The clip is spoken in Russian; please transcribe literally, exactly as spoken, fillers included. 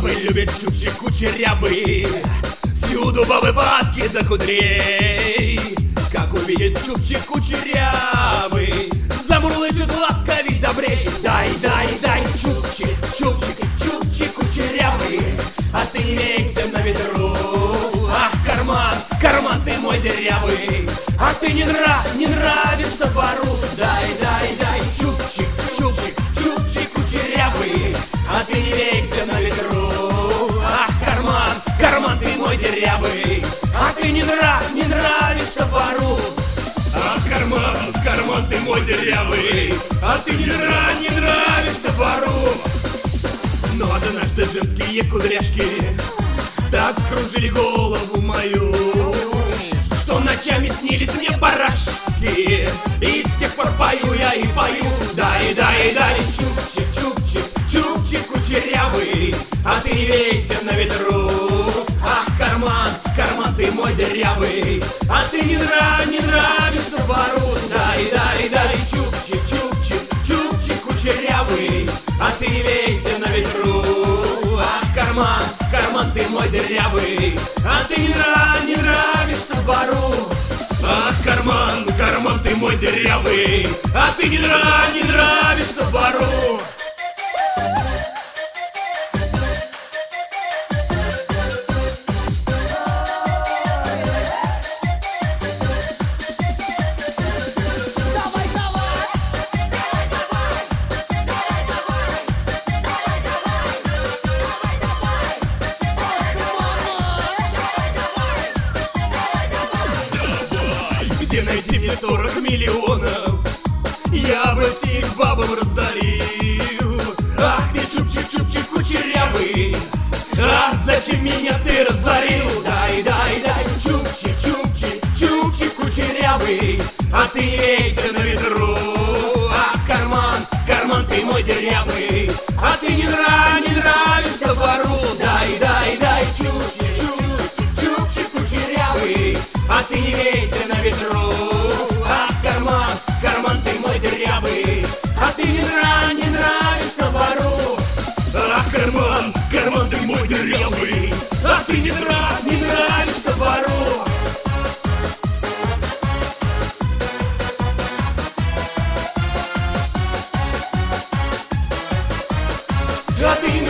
Бабы любят чубчик кучерявый, всюду бабы падки до кудрей. Как увидит чубчик кучерявый, замурлычет ласковей добрей. Дай, дай, дай, чубчик, чубчик, чубчик кучерявый, а ты не вейся на ветру. Ах, карман, карман ты мой дырявый, а ты не нрав, не нравишься вору. Дай, дай, дай, чубчик, чубчик, чубчик кучерявый, а ты не вейся на ветру. Ах, карман, карман ты мой дырявый, а ты не нрав, не нравишься вору. Ах, карман, карман ты мой дырявый, а ты не нрав, не нравишься вору. Но однажды женские кудряшки так скружили голову мою, что ночами снились мне барашки, и с тех пор пою я и пою. Дай, дай, дай, чубчик, чубчик, чубчик кучерявый, а ты не вейся на ветру. Ах, карман, карман ты мой дырявый, а ты не нрав, не нравишься вору. Дай, дай, дай, чубчик, чубчик, чубчик кучерявый, а ты не вейся на ветру. Ах, карман, карман ты мой дырявый, а ты не нрав, не нравишься вору. Ах, карман, карман ты мой дырявый, а ты не нрав, не нравишься вору. Где найти мне сорок миллионов? Я бы всех бабам раздарил. Ах ты чубчик-чубчик кучерявый, ах, зачем меня ты разорил? Дай, дай, дай, чубчик-чубчик, чубчик кучерявый, а ты не вейся на ветру. Ах, карман, карман ты мой дырявый, а ты не нрав, не нравишься вору. Дай, дай, дай, чубчик-чубчик, чубчик кучерявый, а ты не вейся на ветру. Ах, карман, карман ты мой дырявый, а ты не нрав, не нравишься вору. Ах, карман, карман ты мой дырявый, а ты не нрав, не нравишься вору. А ты